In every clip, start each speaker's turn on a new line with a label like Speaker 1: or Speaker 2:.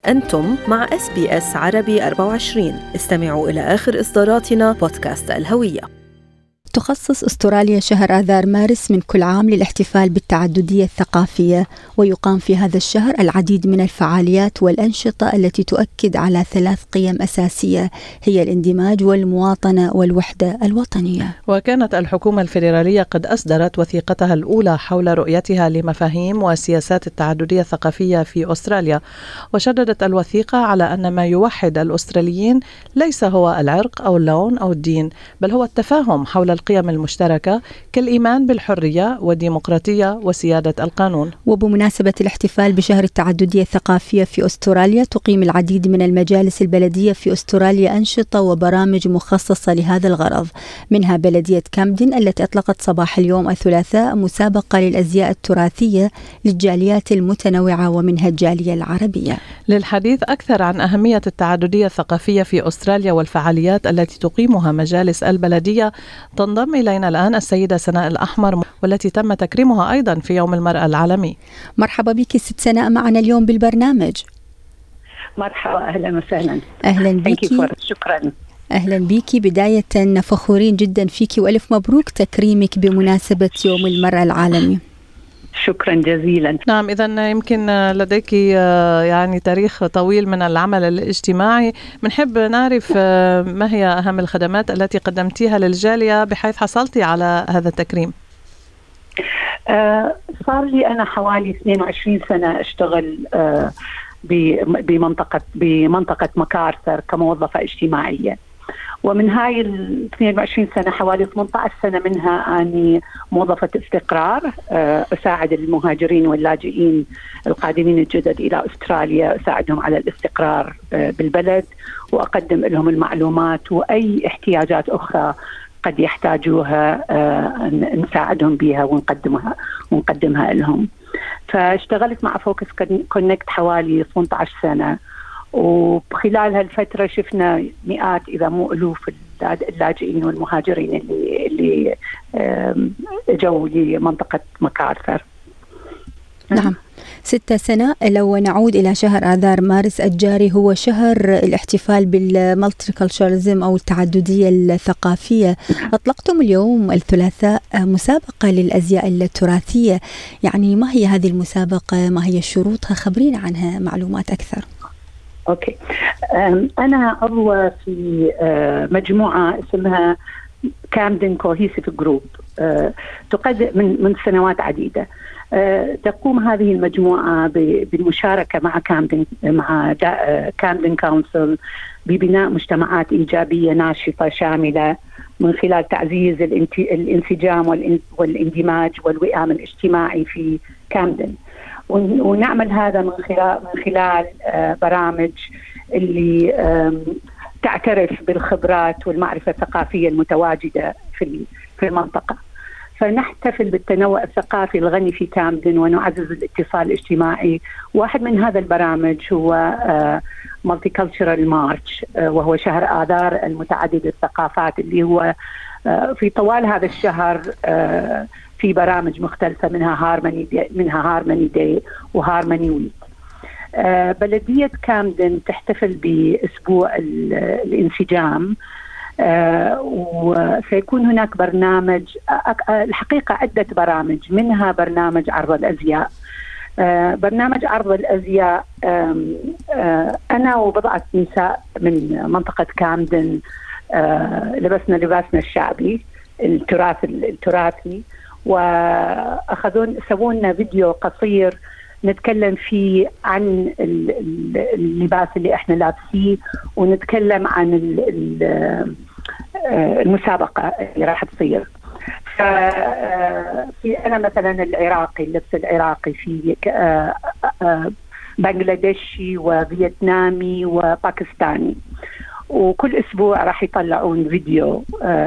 Speaker 1: أنتم مع SBS عربي 24. استمعوا إلى آخر إصداراتنا بودكاست الهوية.
Speaker 2: تخصص أستراليا شهر آذار مارس من كل عام للاحتفال بالتعددية الثقافية، ويقام في هذا الشهر العديد من الفعاليات والأنشطة التي تؤكد على 3 قيم أساسية هي الاندماج والمواطنة والوحدة الوطنية.
Speaker 3: وكانت الحكومة الفيدرالية قد أصدرت وثيقتها الأولى حول رؤيتها لمفاهيم وسياسات التعددية الثقافية في أستراليا، وشددت الوثيقة على أن ما يوحد الأستراليين ليس هو العرق أو اللون أو الدين، بل هو التفاهم حول القيم المشتركة كالإيمان بالحرية والديمقراطية وسيادة القانون.
Speaker 2: وبمناسبة الاحتفال بشهر التعددية الثقافية في أستراليا، تقيم العديد من المجالس البلدية في أستراليا أنشطة وبرامج مخصصة لهذا الغرض، منها بلدية كامدن التي أطلقت صباح اليوم الثلاثاء مسابقة للأزياء التراثية للجاليات المتنوعة ومنها الجالية العربية.
Speaker 3: للحديث أكثر عن أهمية التعددية الثقافية في أستراليا والفعاليات التي تقيمها مجالس البلدية، تنضم إلينا الآن السيدة سناء الأحمر، والتي تم تكريمها أيضا في يوم المرأة العالمي.
Speaker 2: مرحبا بك ست سناء معنا اليوم بالبرنامج.
Speaker 4: مرحبا، أهلا وسهلا.
Speaker 2: أهلا بك.
Speaker 4: شكرا.
Speaker 2: أهلا بك. بداية فخورين جدا فيك وألف مبروك تكريمك بمناسبة يوم المرأة العالمي.
Speaker 4: شكرا جزيلا.
Speaker 3: نعم، إذن يمكن لديك يعني تاريخ طويل من العمل الاجتماعي. بنحب نعرف ما هي أهم الخدمات التي قدمتيها للجالية بحيث حصلتي على هذا التكريم؟
Speaker 4: صار لي أنا حوالي 22 سنة أشتغل بمنطقة مكارثر كموظفة اجتماعية، ومن هاي ال 22 سنة حوالي 18 سنة منها أني موظفة استقرار، أساعد المهاجرين واللاجئين القادمين الجدد إلى أستراليا، أساعدهم على الاستقرار بالبلد، وأقدم لهم المعلومات وأي احتياجات أخرى قد يحتاجوها نساعدهم بها ونقدمها لهم. فاشتغلت مع فوكس كونكت حوالي 18 سنة، وبخلال هالفترة شفنا مئات إذا مو ألوف اللاجئين والمهاجرين اللي جو لمنطقة مكارثر.
Speaker 2: نعم. 6 سنة. لو نعود إلى شهر آذار مارس الجاري، هو شهر الاحتفال بالمالتيكلتشرزم أو التعددية الثقافية. أطلقتم اليوم الثلاثاء مسابقة للأزياء التراثية، يعني ما هي هذه المسابقة؟ ما هي شروطها؟ خبرينا عنها معلومات أكثر.
Speaker 4: أوكي. أنا عضوة في مجموعة اسمها كامدن كوهيسيف جروب، تقدم من سنوات عديدة. تقوم هذه المجموعة بالمشاركة مع كامدن كونسل ببناء مجتمعات إيجابية ناشطة شاملة من خلال تعزيز الانسجام والاندماج والوئام الاجتماعي في كامدن. ونعمل هذا من خلال برامج اللي تعترف بالخبرات والمعرفة الثقافية المتواجدة في المنطقة. فنحتفل بالتنوع الثقافي الغني في كامدن ونعزز الاتصال الاجتماعي. واحد من هذا البرامج هو Multicultural March، وهو شهر آذار المتعدد الثقافات، اللي هو في طوال هذا الشهر في برامج مختلفة، منها هارموني داي وهارموني ويك. بلدية كامدن تحتفل بأسبوع الانسجام، وسيكون هناك برنامج، الحقيقة عدة برامج، منها برنامج عرض الأزياء. برنامج عرض الأزياء أنا وبضعة نساء من منطقة كامدن لبسنا لباسنا الشعبي التراثي، سووا لنا فيديو قصير نتكلم فيه عن اللباس اللي احنا لابسيه، ونتكلم عن المسابقة اللي راح تصير. في أنا مثلا العراقي، اللبس العراقي، في بنغلاديشي وفيتنامي وباكستاني، وكل أسبوع راح يطلعون فيديو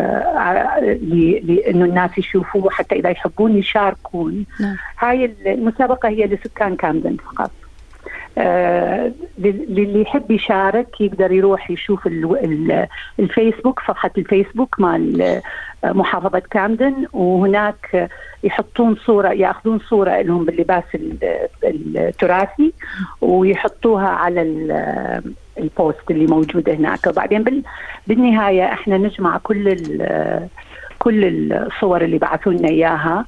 Speaker 4: لأنه الناس يشوفوه حتى إذا يحبون يشاركون. هاي المسابقة هي لسكان كامدن فقط. للي يحب يشارك يقدر يروح يشوف الفيسبوك، صفحة الفيسبوك مال محافظة كامدن، وهناك يحطون صورة، يأخذون صورة لهم باللباس التراثي ويحطوها على البوست اللي موجود هناك. وبعدين بالنهاية احنا نجمع كل الصور اللي بعثوا لنا إياها،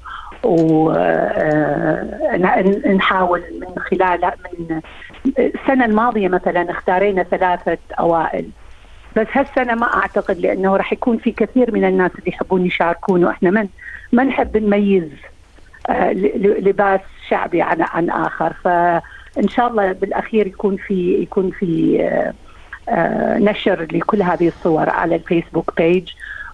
Speaker 4: ونحاول من خلالها. من السنة الماضية مثلا اختارينا 3 أوائل، بس هالسنة ما أعتقد، لأنه راح يكون في كثير من الناس اللي يحبون يشاركون، وإحنا ما نحب نميز لباس شعبي عن آخر. فإن شاء الله بالأخير يكون في نشر لكل هذه الصور على الفيسبوك بيج.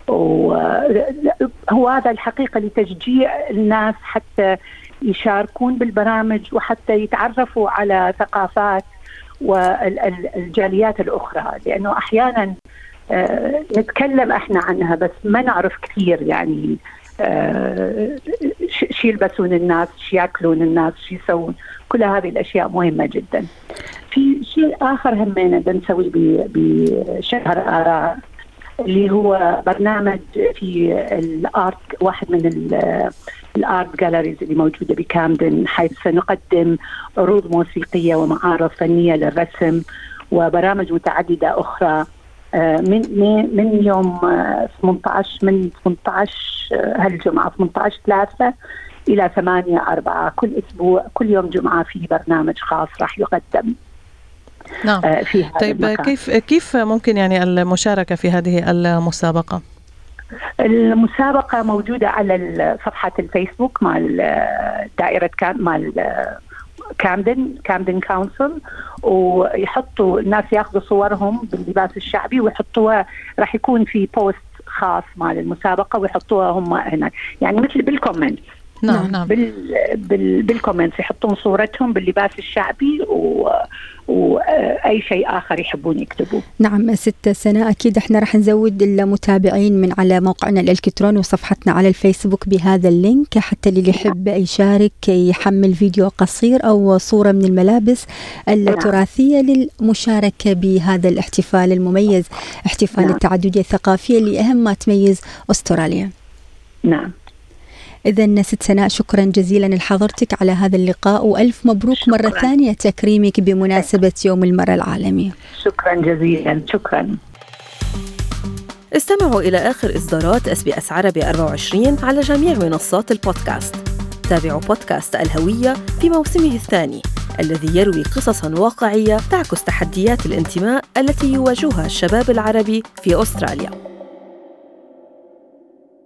Speaker 4: وهو هذا الحقيقة لتشجيع الناس حتى يشاركون بالبرامج، وحتى يتعرفوا على ثقافات والجاليات الأخرى، لأنه أحيانا نتكلم احنا عنها بس ما نعرف كثير، يعني شو يلبسون الناس، شو يأكلون الناس، شو يسوون. كل هذه الأشياء مهمة جدا. في شيء آخر همينا بنسوي بشهر آراء، اللي هو برنامج في الآرت، واحد من الآرت جاليريز اللي موجودة بكامدن، حيث سنقدم عروض موسيقية ومعارض فنية للرسم وبرامج متعددة أخرى من يوم 18 هالجمعة 18/3 إلى 8/4. كل أسبوع كل يوم جمعة في برنامج خاص راح يقدم.
Speaker 3: نعم. طيب كيف ممكن يعني المشاركة في هذه المسابقة؟
Speaker 4: المسابقة موجودة على صفحة الفيسبوك مال دائرة مال كامدن كونسل، ويحطوا الناس ياخذوا صورهم باللباس الشعبي ويحطوها. راح يكون في بوست خاص مال المسابقة ويحطوها هم هناك، يعني مثل بالكومنت.
Speaker 3: نعم.
Speaker 4: بالكومنت يحطون صورتهم باللباس الشعبي وأي شيء آخر يحبون يكتبوه.
Speaker 2: نعم. 6 سنة أكيد احنا راح نزود المتابعين من على موقعنا الإلكتروني وصفحتنا على الفيسبوك بهذا اللينك، حتى اللي يحب يشارك يحمل فيديو قصير أو صورة من الملابس التراثية للمشاركة بهذا الاحتفال المميز، احتفال التعددية الثقافية اللي أهم ما تميز أستراليا.
Speaker 4: نعم.
Speaker 2: إذن ست سناء، شكرا جزيلا لحضرتك على هذا اللقاء، وألف مبروك
Speaker 4: شكرا.
Speaker 2: مرة ثانية تكريمك بمناسبة يوم المرأة العالمي.
Speaker 4: شكرا جزيلا. شكرا.
Speaker 1: استمعوا إلى آخر إصدارات SBS عربي 24 على جميع منصات البودكاست. تابعوا بودكاست الهوية في موسمه الثاني الذي يروي قصصا واقعية تعكس تحديات الانتماء التي يواجهها الشباب العربي في أستراليا.